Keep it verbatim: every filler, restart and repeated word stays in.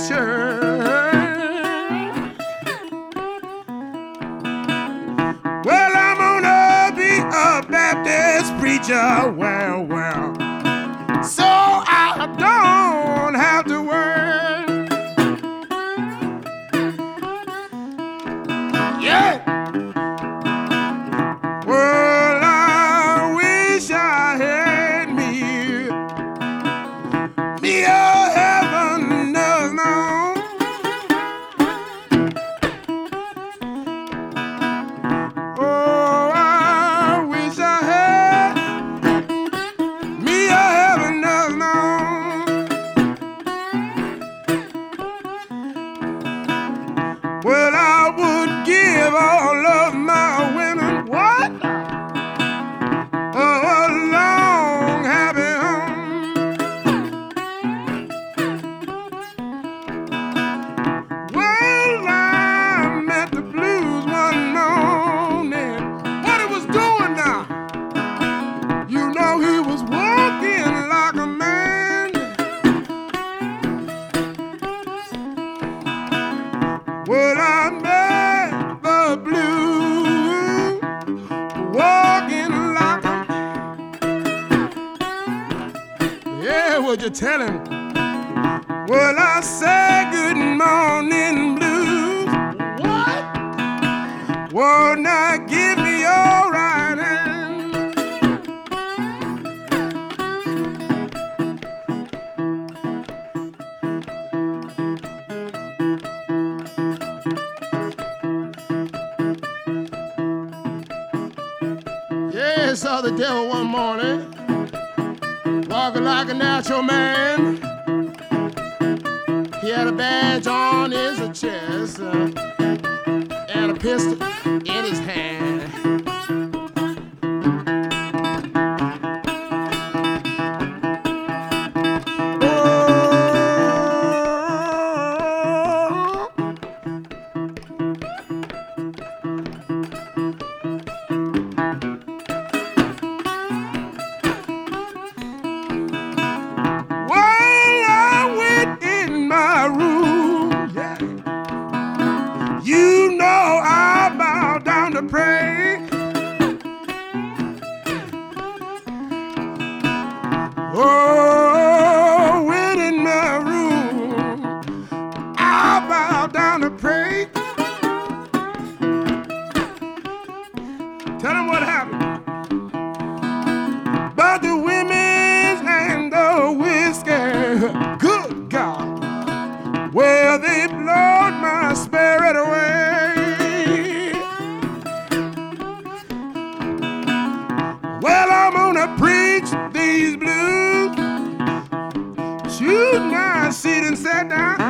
church. Well, I'm gonna be a Baptist preacher. Well, well, so I don't have to worry. Yeah. Well, I wish I had me, me a heaven knows now. Oh, I wish I had me a heaven knows now. Well, I would give all of my women what? A long happy home. Well, I met the blues one morning. What he was doing now? You know he was walking like a man. Well, I met the blues walking like a yeah, would you tell him? Well, I say good morning blues. What? Well, now give me your right hand. Yeah, I saw the devil one morning, walking like a natural man. He had a badge on his chest uh, and a pistol in his hand. You know I bow down to pray. Oh, when in my room, I bow down to pray. Tell them what happened. But the women's and the whiskey, good God, well, they blowed my spirit away. Well, I'm gonna preach these blues. Shoot my seat and sit down.